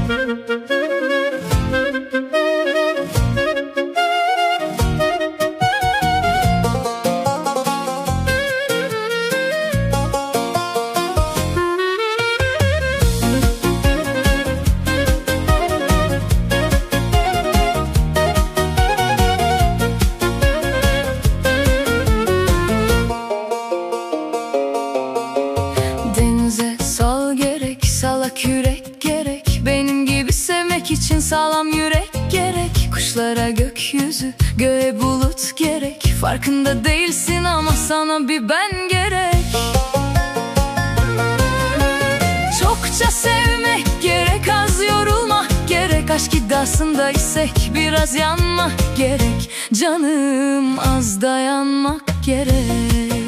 Denize sal gerek, salak yürek gerek. Benim gibi sevmek için sağlam yürek gerek. Kuşlara gökyüzü, göğe bulut gerek. Farkında değilsin ama sana bir ben gerek. Çokça sevmek gerek, az yorulmak gerek. Aşk iddiasında isek biraz yanmak gerek. Canım az dayanmak gerek.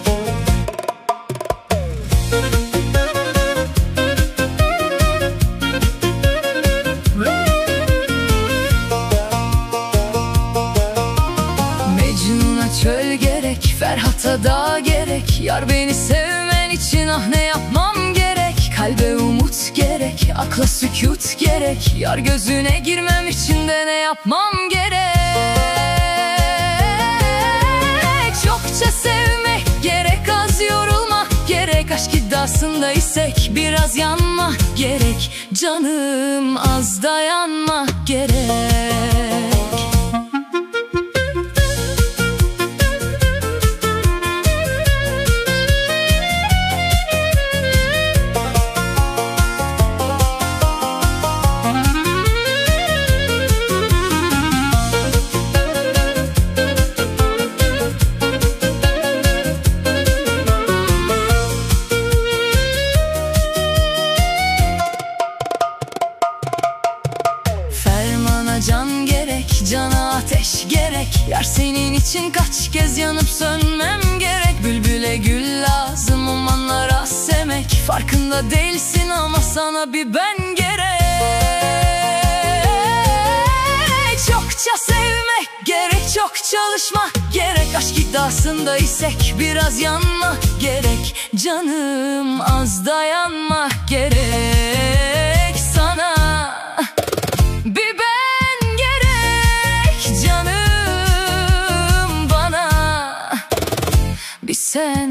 Çöl gerek, Ferhat'a dağ gerek. Yar beni sevmen için ah ne yapmam gerek. Kalbe umut gerek, akla sükut gerek. Yar gözüne girmem için de ne yapmam gerek. Çokça sevmek gerek, az yorulmak gerek. Aşk iddiasında isek biraz yanmak gerek. Canım az dayanmak gerek. Can gerek, cana ateş gerek. Yar senin için kaç kez yanıp sönmem gerek. Bülbüle gül lazım, umanlara sevmek. Farkında değilsin ama sana bir ben gerek. Çokça sevmek gerek, çok çalışmak gerek. Aşk iddiasında isek biraz yanmak gerek. Canım az dayanmak gerek. Sana bir ben sen